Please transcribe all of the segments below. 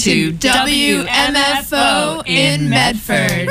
to WMFO in Medford.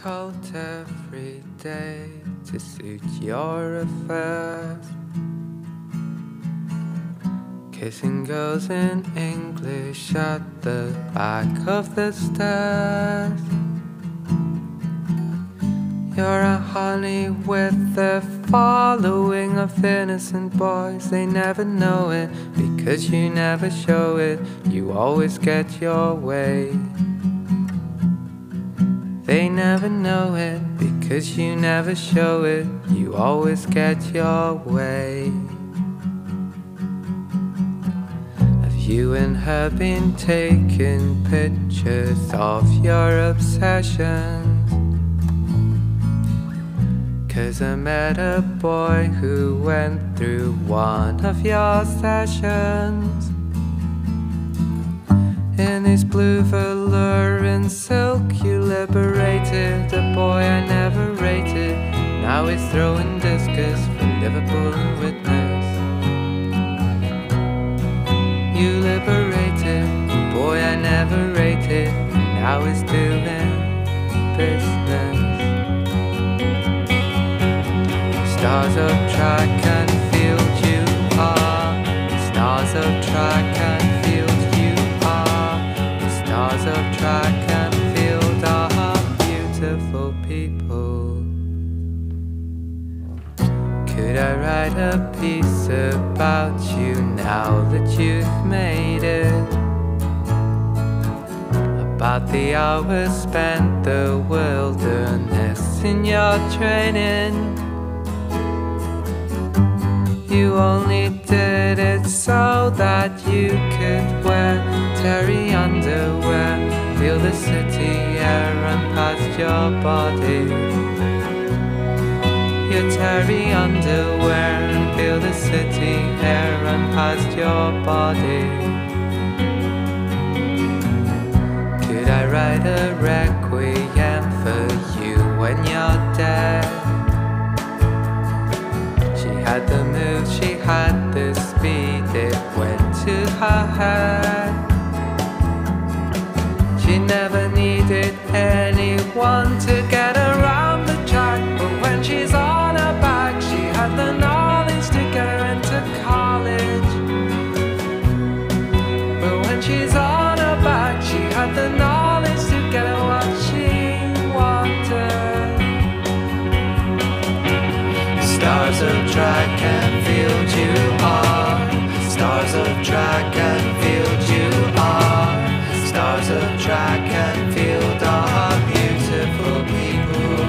coat every day to suit your affairs. Kissing girls in English at the back of the stairs. You're a honey with a following of innocent boys. They never know it because you never show it. You always get your way. They never know it because you never show it. You always get your way. Have you and her been taking pictures of your obsessions? 'Cause I met a boy who went through one of your sessions. In his blue velour and silk you liberated a boy I never rated. Now he's throwing discus for Liverpool and witness. You liberated a boy I never rated. Now he's doing business. Stars of track and field you are. Stars of track and field you are. The stars of track and field are beautiful people. Could I write a piece about you now that you've made it? About the hours spent the wilderness in your training. You only did it so that you could wear terry underwear, feel the city air run past your body. Your terry underwear and feel the city air run past your body. Could I write a requiem for you when you're dead? Had the move, she had the speed, it went to her head. She never needed anyone to get around the track, but when she's on her back, she had the knowledge to get her into college. But when she's on her back, she had the knowledge to get her what she wanted. Stars of track and field you are. Stars of track and field you are. Stars of track and field are beautiful people.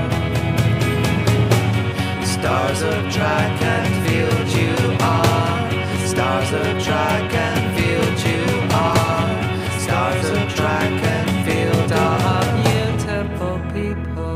Stars of track and field you are. Stars of track and field you are. Stars of track and field are beautiful people.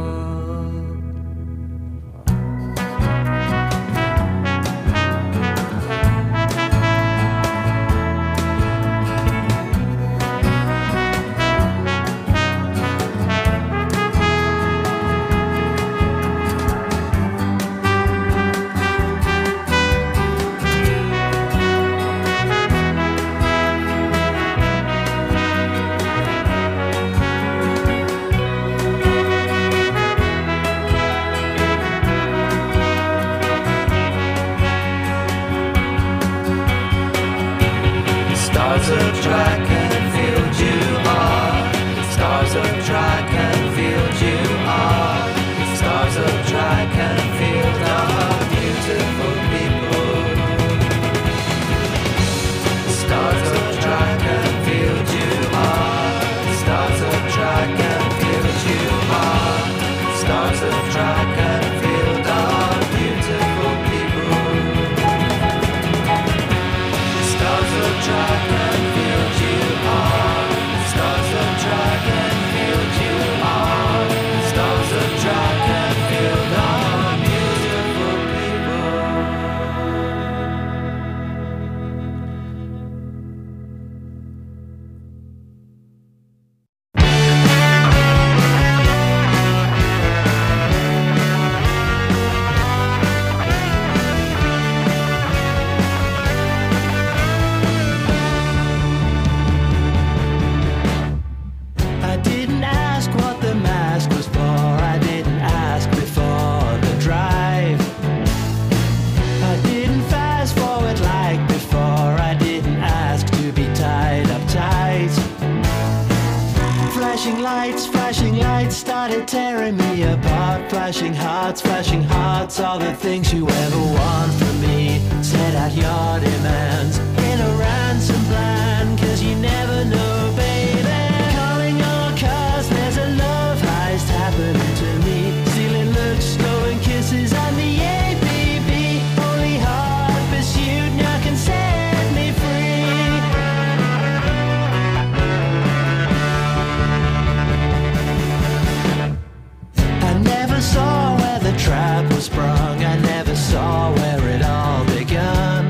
Stars of track and field you are. Stars of track and field you are. Stars of track and field are beautiful people. Stars of track and field you are. Stars of track and field you are. Stars of track and field are beautiful people. Stars of track and field you are. Stars of track and field you are. Stars of track and field are beautiful people. flashing hearts, all the things you ever want from me. Set out your demands in a ransom plan, 'cause you never know, baby. Calling all cars, there's a love heist happening to me. Stealing looks, stolen kisses, and the ABB. Only hard pursuit now can set me free. I never saw where the trap was sprung. I never saw where it all begun.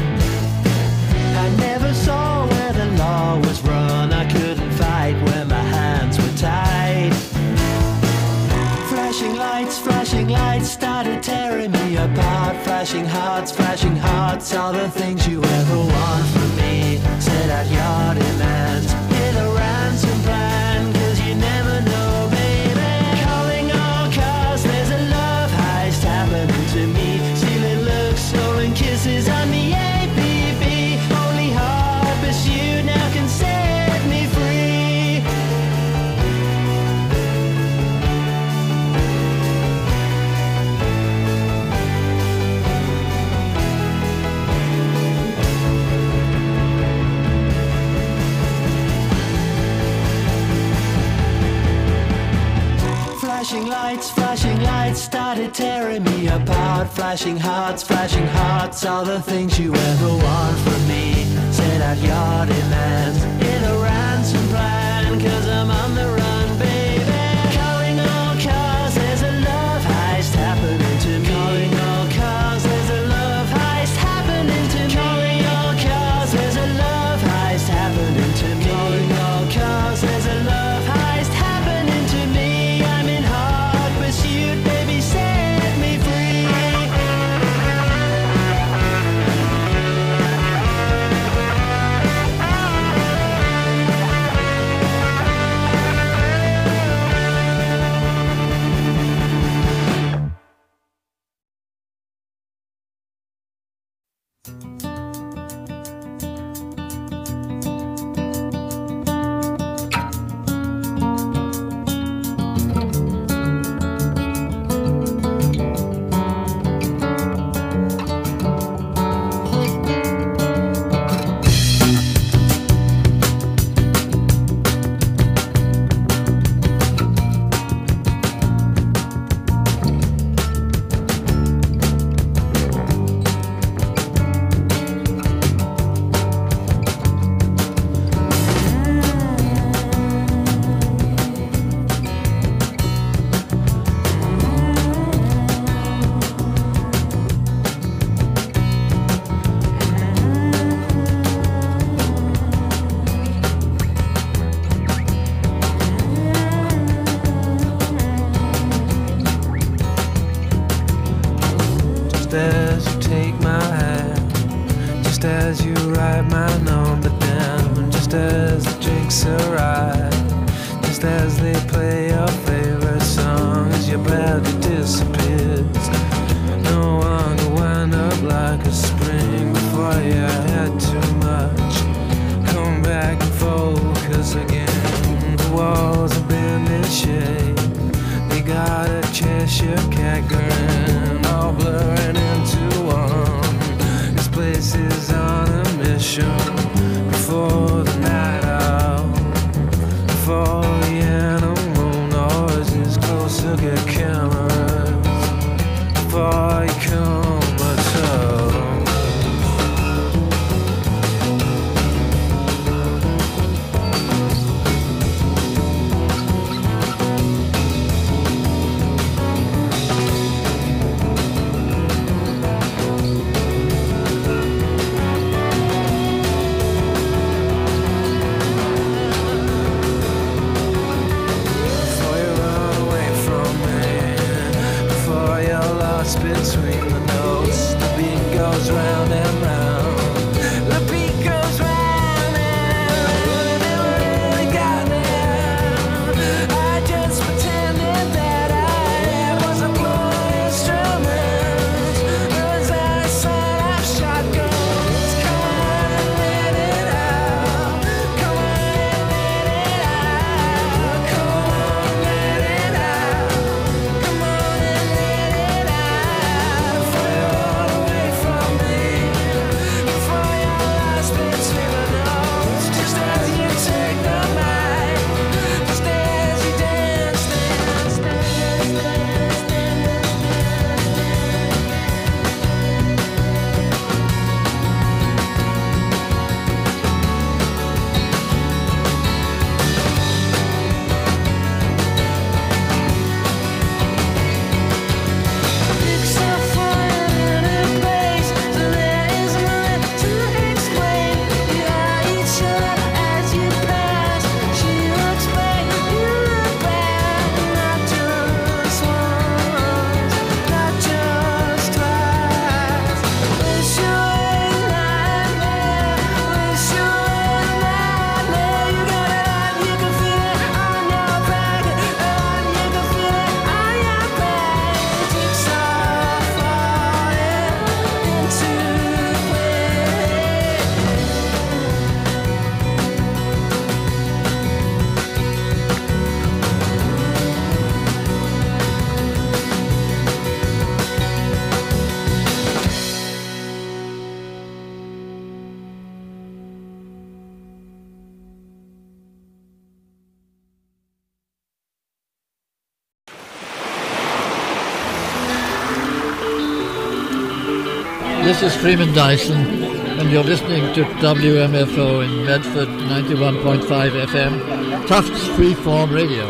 I never saw where the law was run. I couldn't fight when my hands were tied. Flashing lights started tearing me apart. Flashing hearts, all the things you ever want from me. Set out your demands in a ransom plan, 'cause you never know, baby. Calling all cars, there's a love heist happening to me. Stealing looks, stolen kisses, and the ABB. Only hard pursuit now can set me free. Flashing lights started tearing me apart. Flashing hearts, all the things you ever want from me. Set out your demands in a ransom plan, 'cause I'm on the run, baby. Calling all cars, there's a love heist happening to me. Calling all cars, there's a love heist happening to me. Calling all cars, there's a love heist happening to me. Calling all cars, there's a love heist happening to me. I'm in hard pursuit, baby, set me free. Just as you take my hand, just as you write my number down, just as the drinks arrive, just as they play your favorite song, as your body disappears. No one to wind up like a spring before you had too much. Come back and focus again. The walls have been in shape. They got a Cheshire cat grin, all blurring into one. This place is on a mission. Before the night out, before the animal noises closer get cameras, before you come at all. Between the notes, the beat goes round and round. The beat goes round and round. It really got me. I just pretended that I was a blowing instrument. As I set up shotguns, come on and let it out. Come on and let it out. Come on, let it out. Come on. This is Freeman Dyson, and you're listening to WMFO in Medford, 91.5 FM, Tufts Freeform Radio.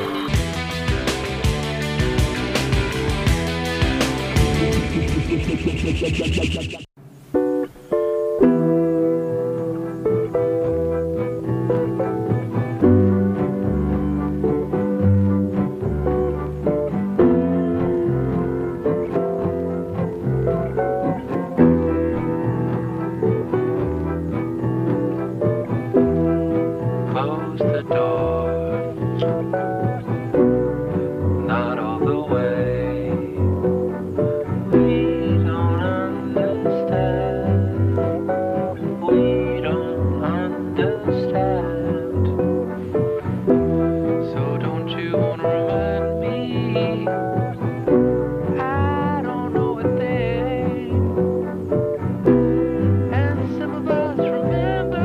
Close the door, not all the way. We don't understand. We don't understand. So don't you wanna remind me? I don't know a thing, and some of us remember.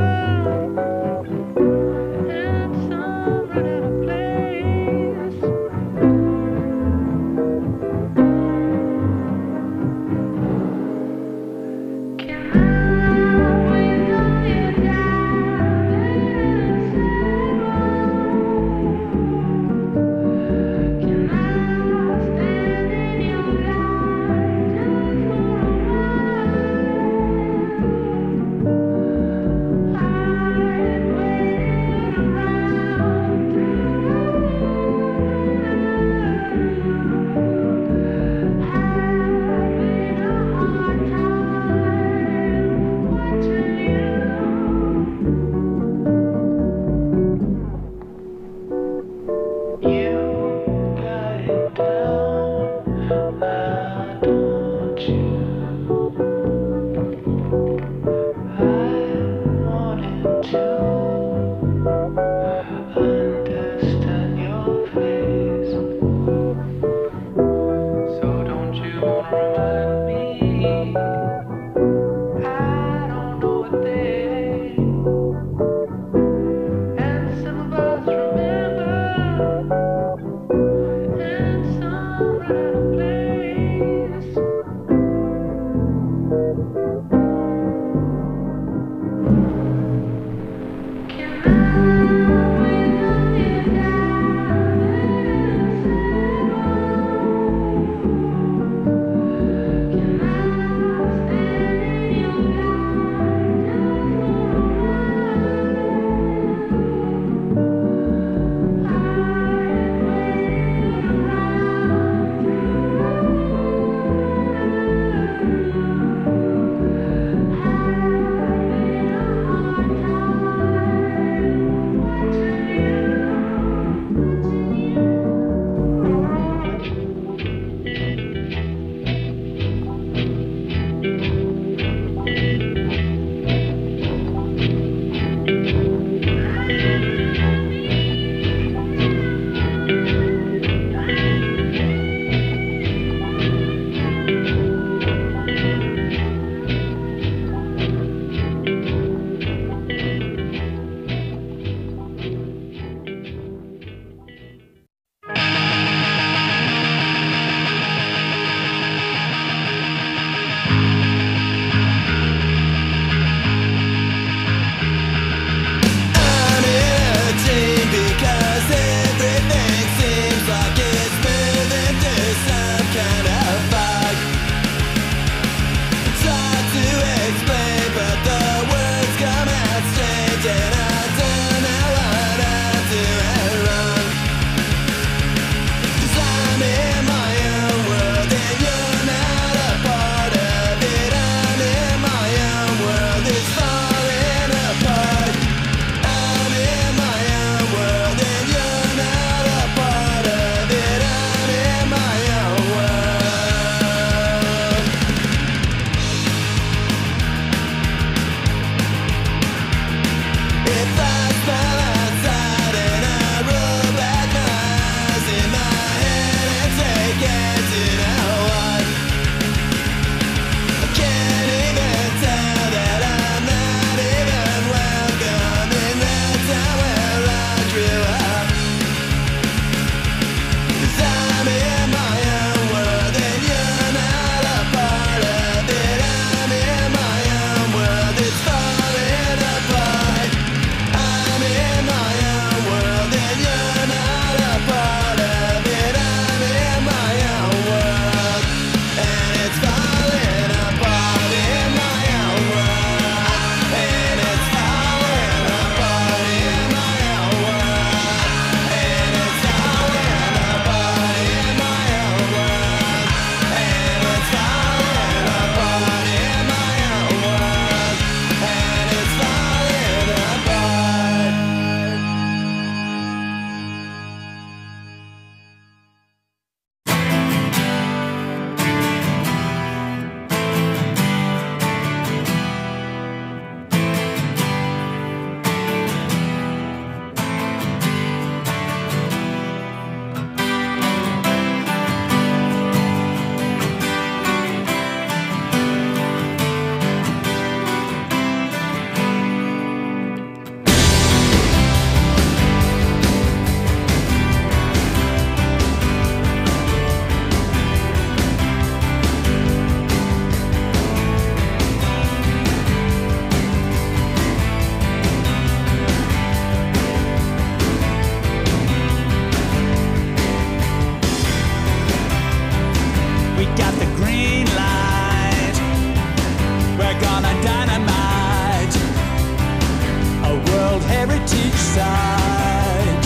we got the green light. We're gonna dynamite a World Heritage Site.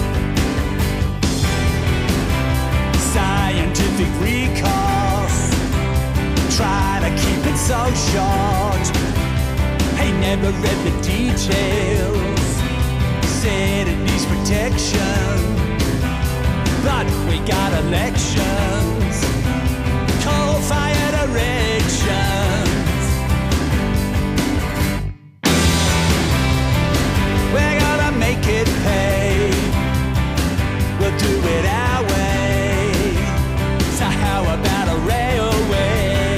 Scientific recourse, trying to keep it so short. Hey, never read the details, said it needs protection, but we got elections, coal-fired erections. We're gonna make it pay, we'll do it our way. So how about a railway?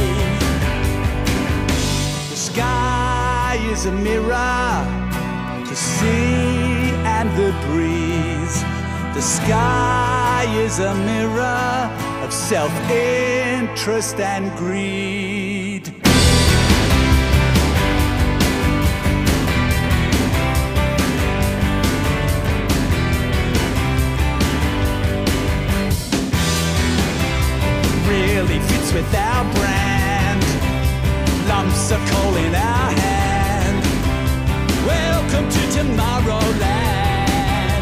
The sky is a mirror, the sea and the breeze. The sky is a mirror of self-interest and greed. Really fits with our brand, lumps of coal in our hand. Welcome to Tomorrowland.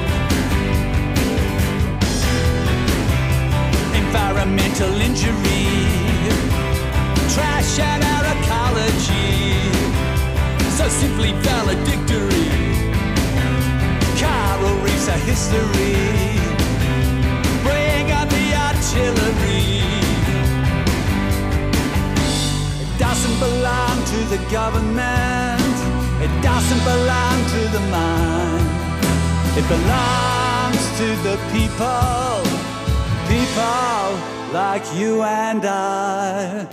Environmental injury, trash and our ecology, so simply valedictory. Coral reefs are history, bring on the artillery. It doesn't belong to the government, it doesn't belong to the mind. It belongs to the people, people like you and I.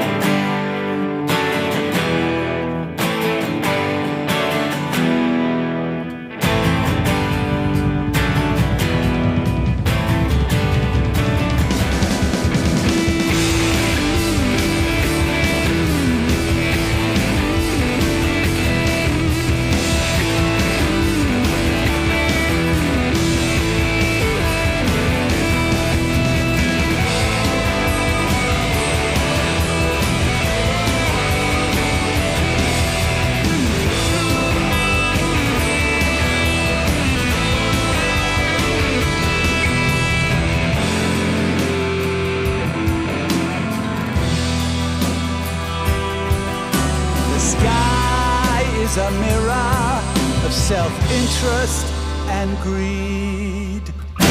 A mirror of self-interest and greed.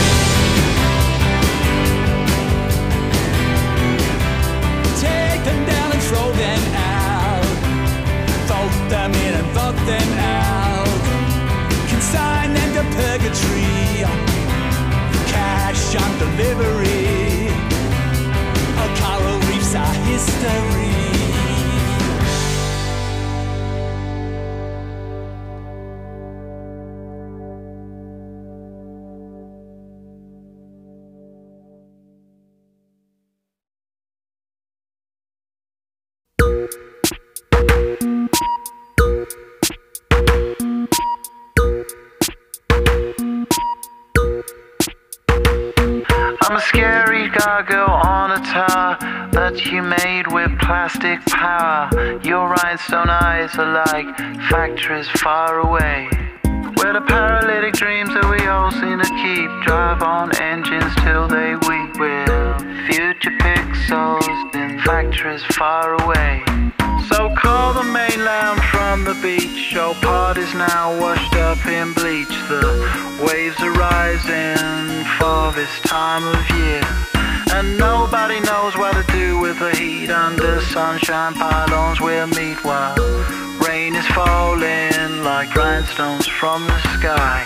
Take them down and throw them out, fold them in and vote them out, consign them to purgatory, cash on delivery. Our coral reefs are history. I'm a scary gargoyle on a tower that you made with plastic power. Your rhinestone eyes are like factories far away, where the paralytic dreams that we all seem to keep drive on engines till they weep. We're future pixels in factories far away. So call the mainland from the beach. Your part is now washed up in bleach. The waves are rising for this time of year, and nobody knows what to do with the heat. Under sunshine pylons we'll meet while rain is falling like rhinestones from the sky.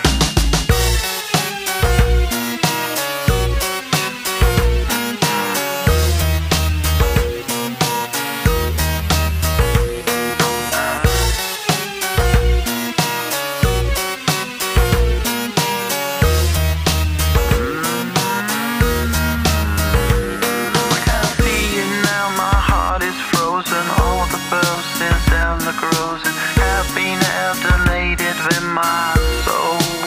Have been alternated with my soul.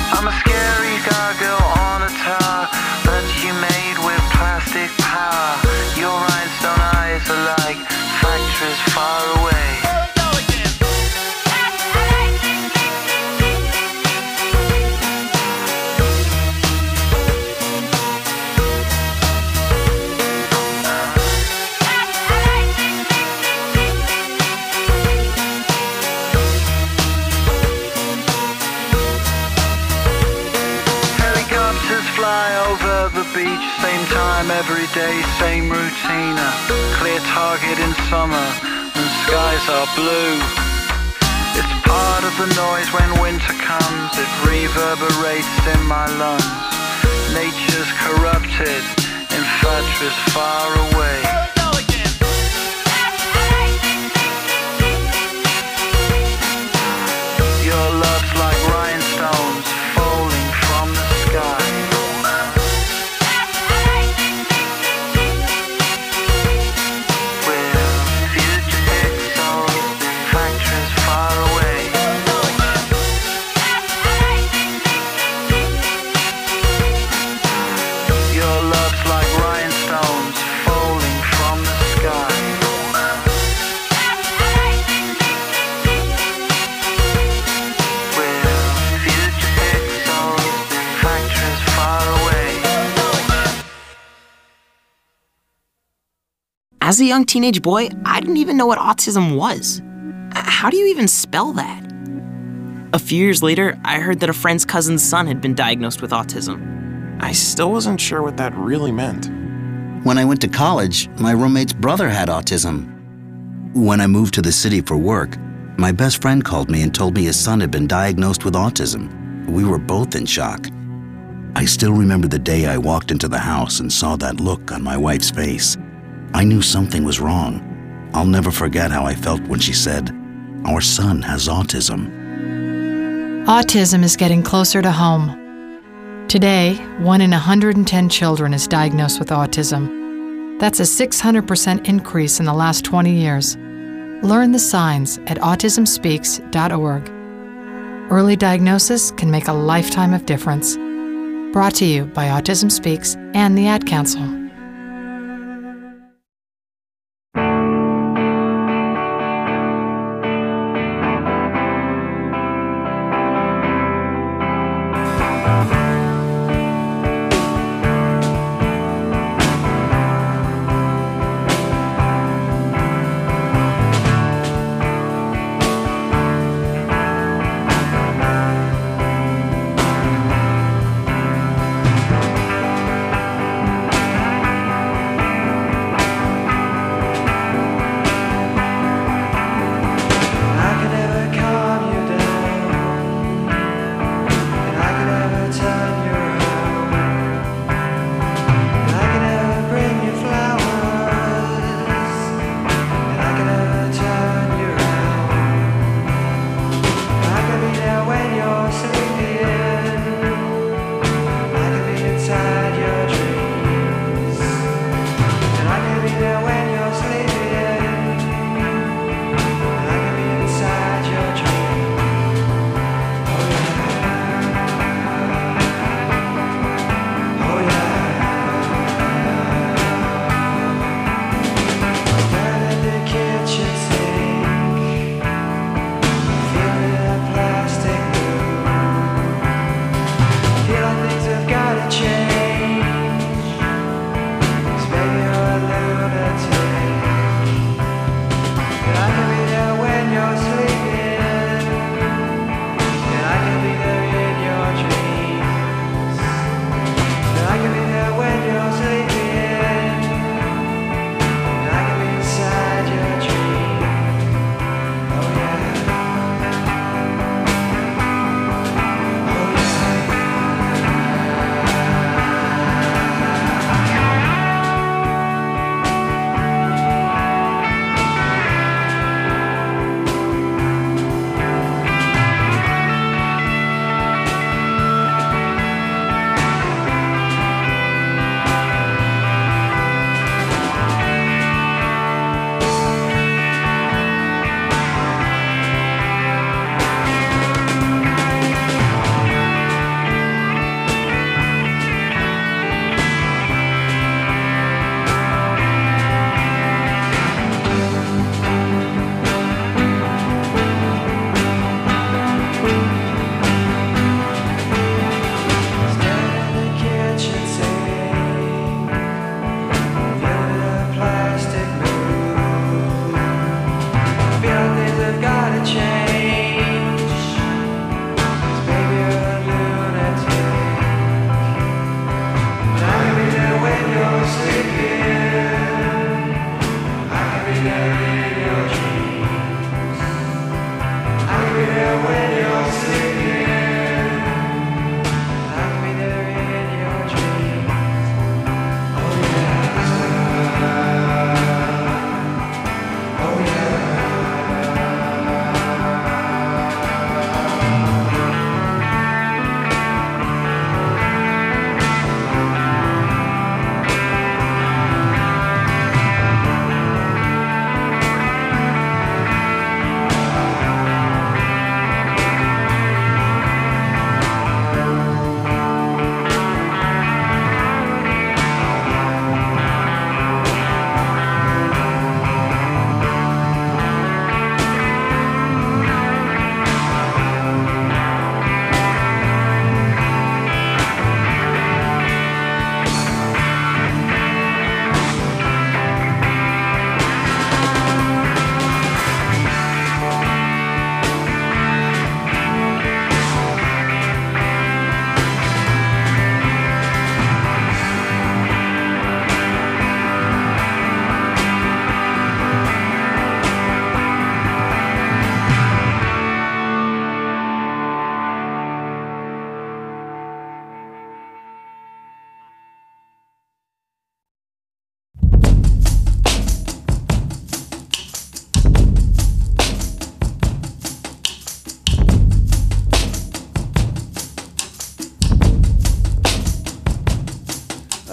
I'm a scary gargoyle on a tower that you made with plastic power. Your rhinestone eyes are like factories far away. Beach, same time every day, same routine. Clear target in summer and skies are blue. It's part of the noise when winter comes. It reverberates in my lungs. Nature's corrupted in factories far away. Your love's like rhinestones falling from the sky. As a young teenage boy, I didn't even know what autism was. How do you even spell that? A few years later, I heard that a friend's cousin's son had been diagnosed with autism. I still wasn't sure what that really meant. When I went to college, my roommate's brother had autism. When I moved to the city for work, my best friend called me and told me his son had been diagnosed with autism. We were both in shock. I still remember the day I walked into the house and saw that look on my wife's face. I knew something was wrong. I'll never forget how I felt when she said, "Our son has autism." Autism is getting closer to home. Today, 1 in 110 children is diagnosed with autism. That's a 600% increase in the last 20 years. Learn the signs at autismspeaks.org. Early diagnosis can make a lifetime of difference. Brought to you by Autism Speaks and the Ad Council.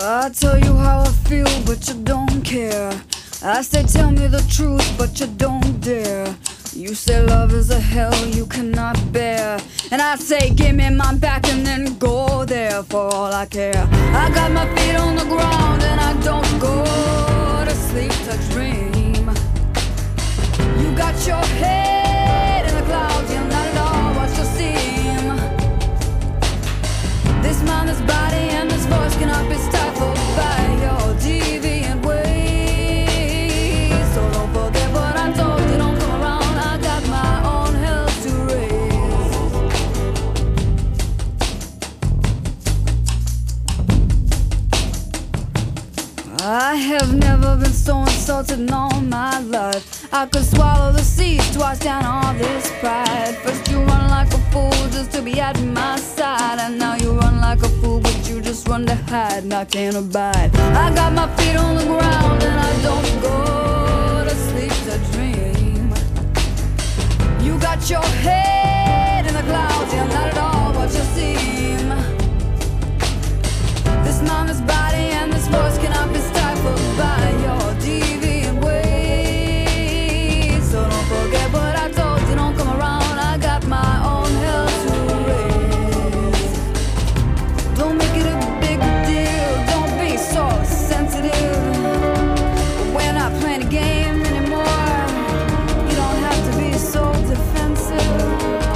I tell you how I feel, but you don't care. I say tell me the truth, but you don't dare. You say love is a hell you cannot bear, and I say give me my back and then go there for all I care. I got my feet on the ground and I don't go to sleep to dream. You got your head in the clouds, you're not at all what you seem. This mind, this body, and this voice cannot be stifled by your deviant ways. So don't forget what I told you, don't come around. I got my own hell to raise. I have never been so insulted in all my life. I could swallow the seas twice down all this pride. First you run like a fool just to be at my side, and now you run like a fool but you just run to hide, and I can't abide. I got my feet on the ground and I don't go to sleep to dream. You got your head in the clouds, you're not at all what you seem. This mind, this body, and this voice cannot be stifled by your deviant ways. So don't forget what I told you, don't come around. I got my own hell to raise. Don't make it a big deal, don't be so sensitive. We're not playing a game anymore. You don't have to be so defensive.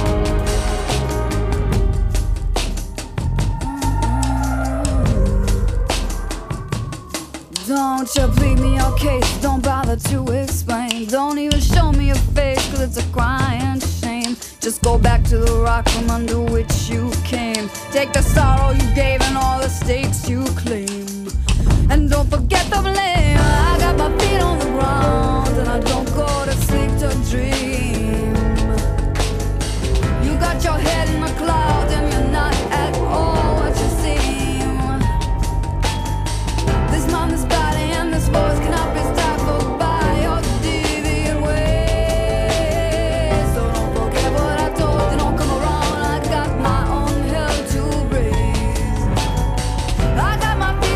Don't you plead me your case, don't bother to explain. Don't even show me your face, cause it's a crying shame. Just go back to the rock from under which you came. Take the sorrow you gave and all the stakes you claim, and don't forget the blame. I got my feet on the ground and I don't go to sleep to dream. You got your head in the clouds and you're not at all what you seem. This mind, this body, and this voice cannot be stifled by your deviant ways. So don't forget what I told you, don't come around. I got my own hell to raise. I got my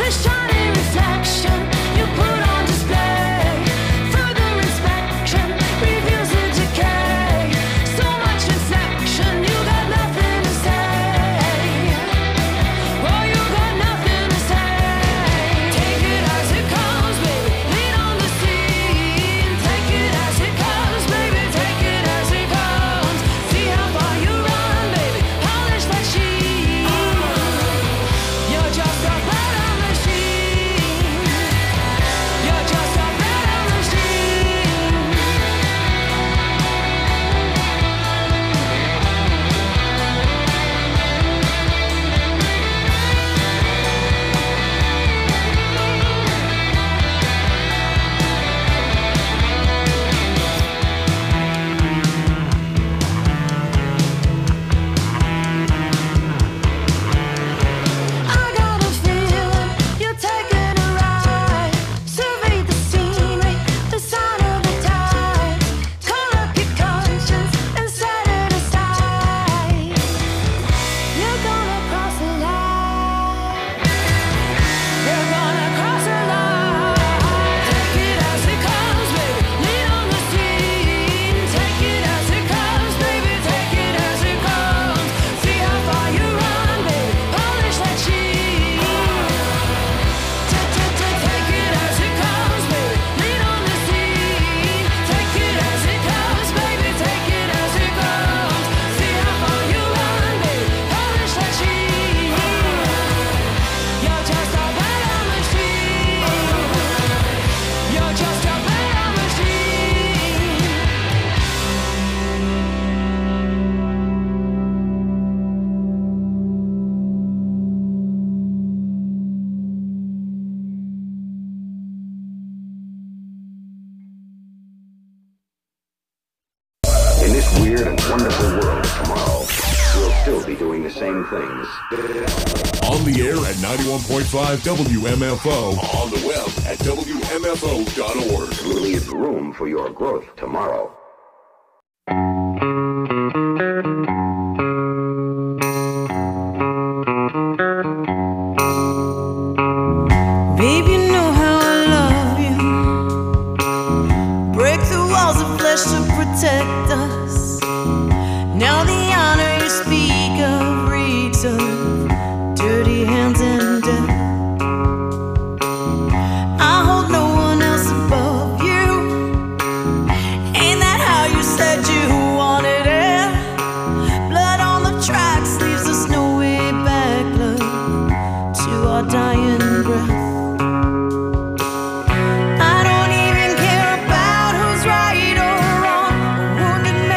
weird and wonderful world tomorrow, we'll still be doing the same things. On the air at 91.5 WMFO. On the web at WMFO.org. We'll leave room for your growth tomorrow. Baby, you know how I love you. Break through walls of flesh to protect us. Now the honor you speak of reeks of dirty hands and death. I hold no one else above you. Ain't that how you said you wanted it? Blood on the tracks leaves us no way back, love, to our dying breath. I don't even care about who's right or wrong. A wounded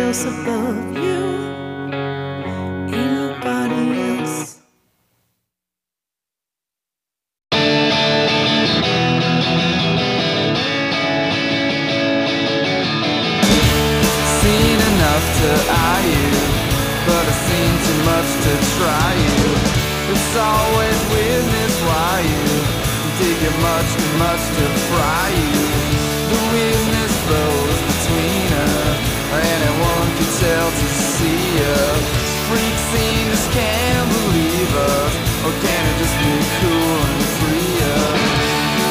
else above you. Ain't nobody else. Seen enough to eye you, but I've seen too much to try you. It's always weirdness why you dig it much too much to fry you. The weirdness flows between us, anyone can tell to see us. Freak scene just can't believe us, or can it just be cool and free us?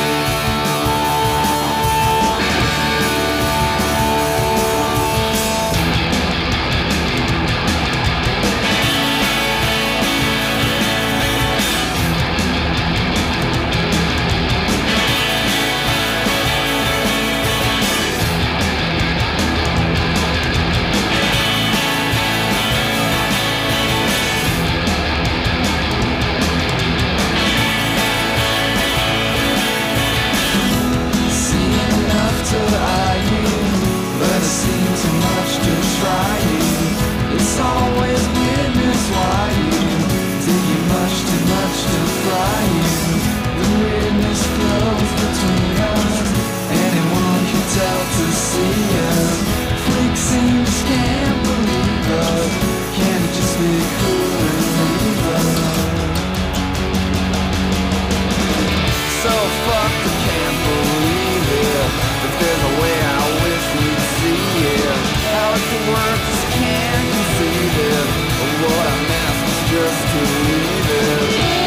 It's always weirdness why you dig you much too much to fry you. The weirdness flows between us, anyone can tell to see us. Freak seems can't believe us, can it just be cool and leave us? So fucked I can't believe it, if there's a way I wish we'd see it. How it could work just can't conceive it, but what I meant was just to leave it.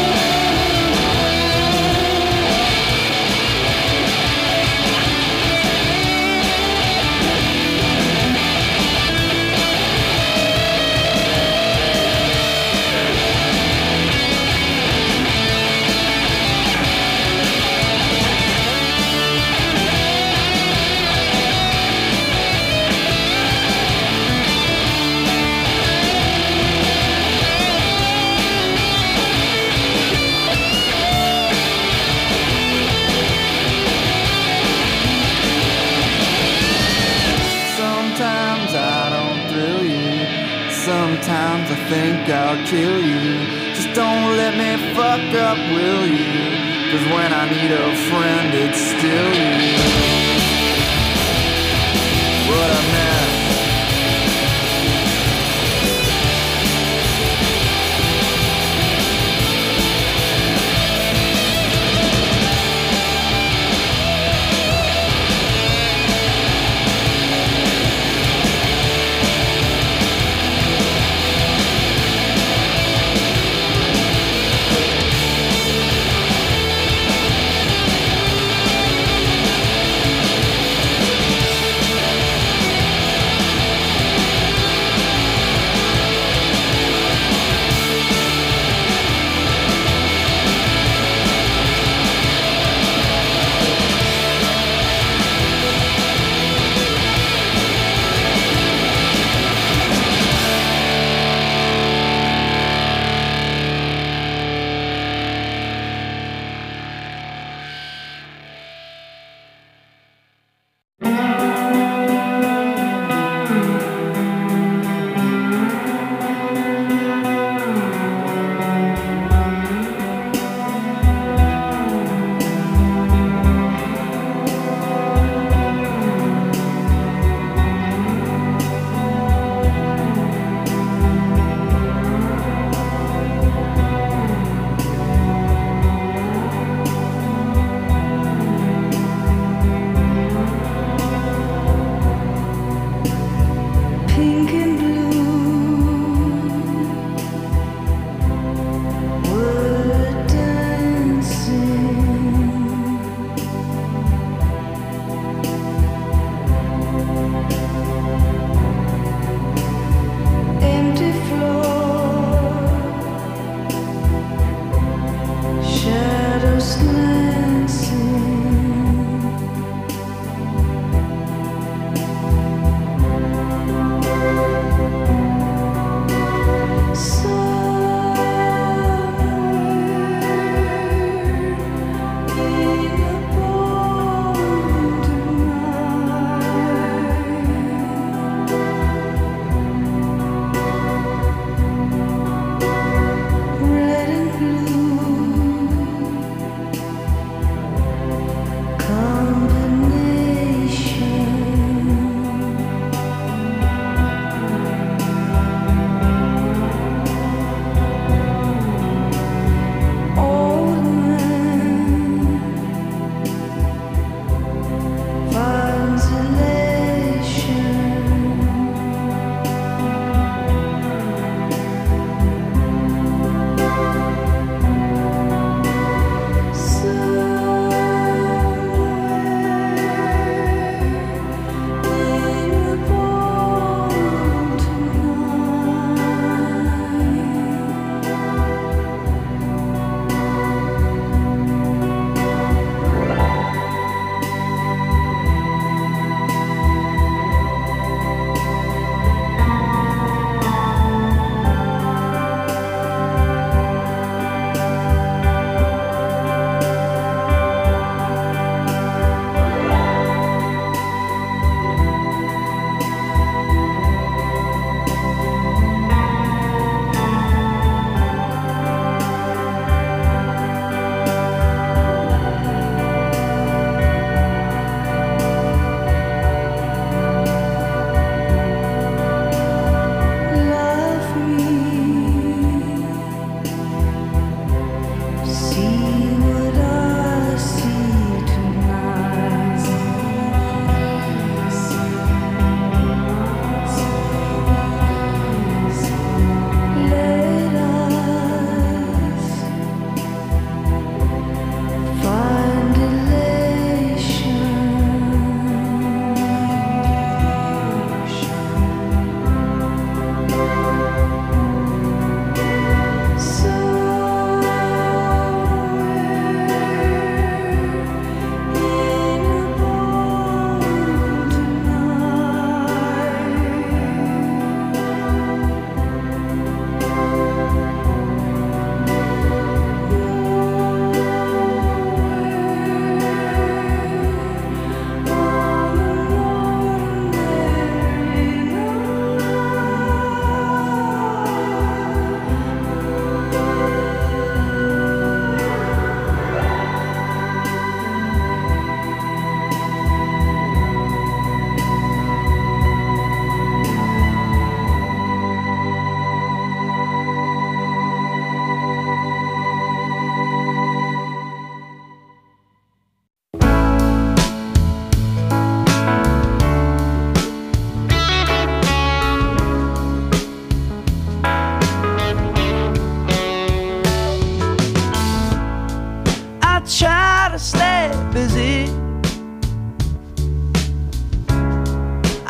Sometimes I think I'll kill you. Just don't let me fuck up, will you? 'Cause when I need a friend, it's still you. What I meant.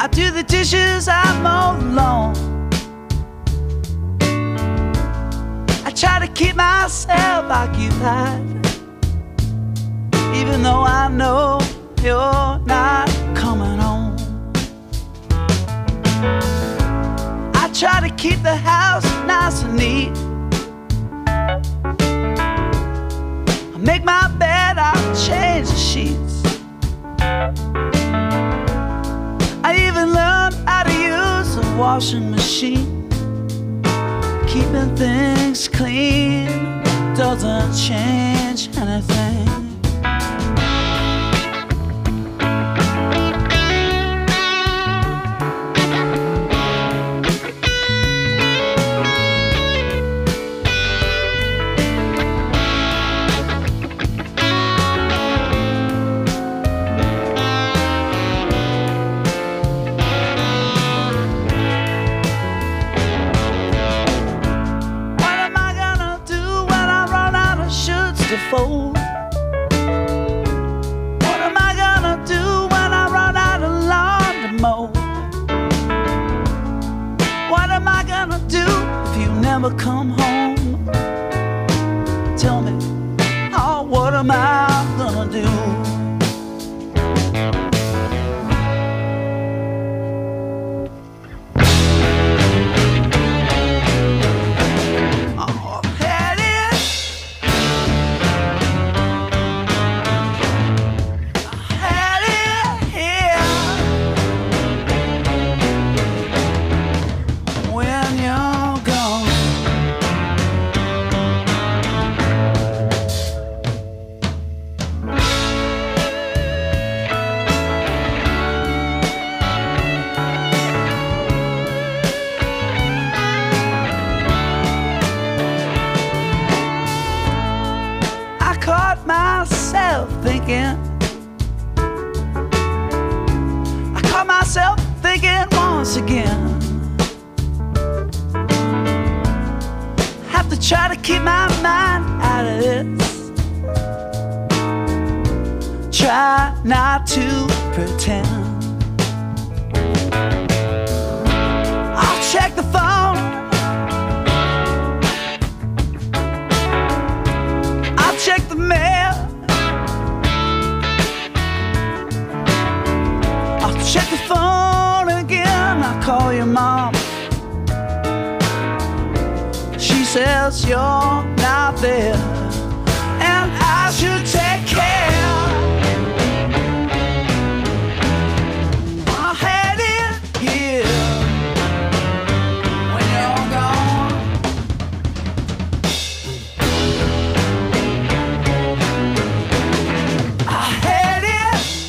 I do the dishes, I mow the lawn. I try to keep myself occupied, even though I know you're not coming home. I try to keep the house nice and neat. I make my bed, I change the sheets. I even learned how to use a washing machine. Keeping things clean doesn't change anything. Fold. What am I gonna do when I run out of lawn to mow? What am I gonna do if you never come home? Tell me, oh, what am I gonna do? I caught myself thinking once again. Have to try to keep my mind out of this. Try not to pretend. I'll check the phone. I'll check the mail. Check the phone again, I call your mom. She says you're not there, and I should take care. I had it here when you're gone. I had it.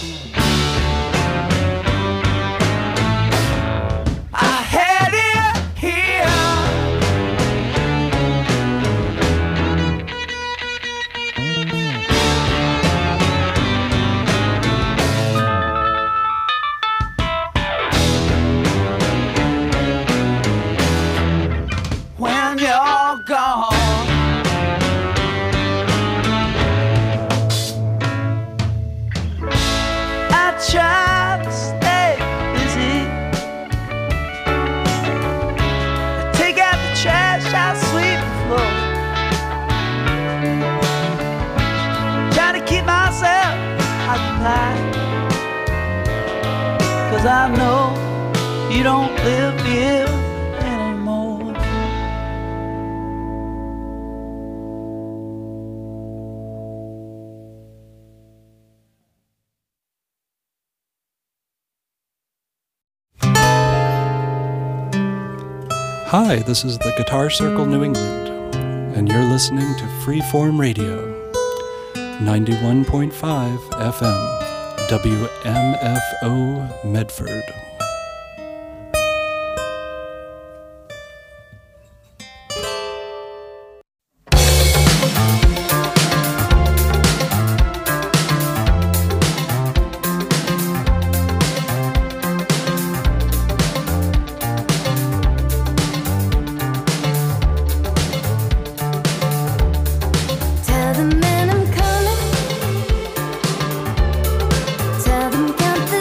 Try to stay busy. Take out the trash, I sweep the floor. Try to keep myself occupied, 'cause I know you don't live here anymore. Hi, this is the Guitar Circle New England, and you're listening to Freeform Radio, 91.5 FM, WMFO Medford.